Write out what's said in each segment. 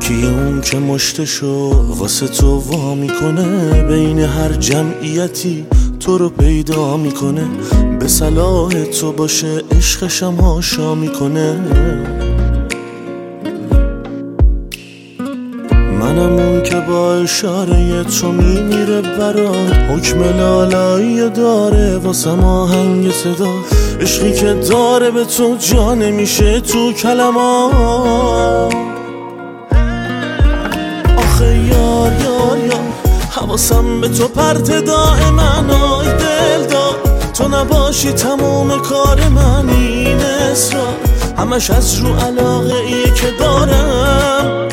کی اون که مشتشو واسه تو وا میکنه، بین هر جمعیتی تو رو پیدا میکنه، به صلاح تو باشه عشقشم هاشا میکنه. منم اون که با اشاره تو میمیره برات، حکم لالایی داره واسم آهنگ صدا، عشقی که داره به تو جا نمیشه تو کلمات. آخه یار یار یار حواسم به تو پرت دائما، آی دل دار تو نباشی تموم کار من این اصرار، همش از رو علاقه ایه که دارم.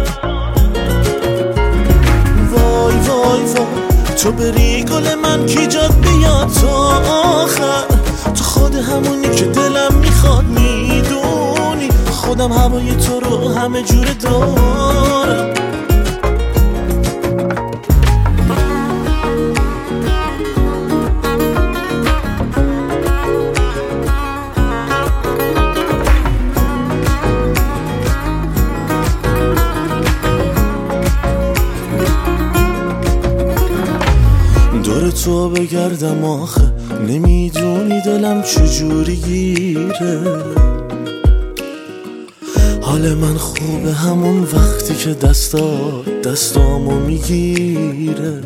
وای وای وای تو بری گل من کی جات بیاد تا آخر، تو خود همونی که دلم میخواد، میدونی خودم هوای تو رو همه جوره دارم. دور تو بگردم آخه نمیدونی دلم چجوری گیره، حال من خوبه همون وقتی که دستامو میگیره.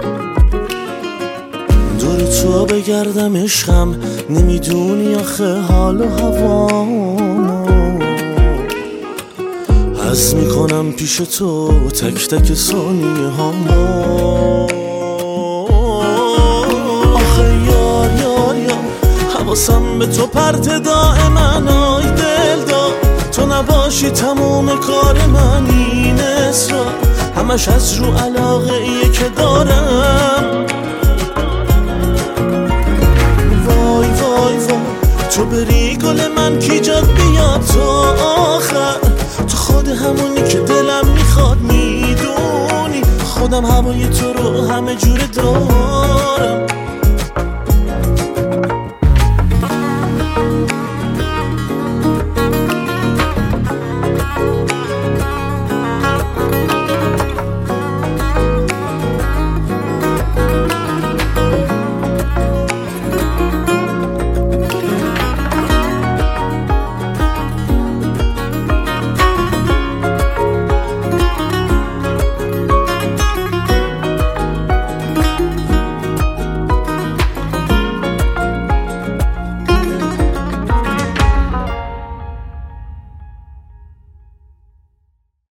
دور تو بگردم عشقم نمیدونی آخه حال و هوامو، حس میکنم پیش تو تک تک ثانیه هامو. حواسم به تو پرت دائما، آی دل دار تو نباشی تموم کار من این اصرار، همش از رو علاقه ایه که دارم. وای وای وای تو بری گل من کی جات بیاد تا آخر، تو خود همونی که دلم میخواد، میدونی خودم هوای تو رو همه جوره دارم.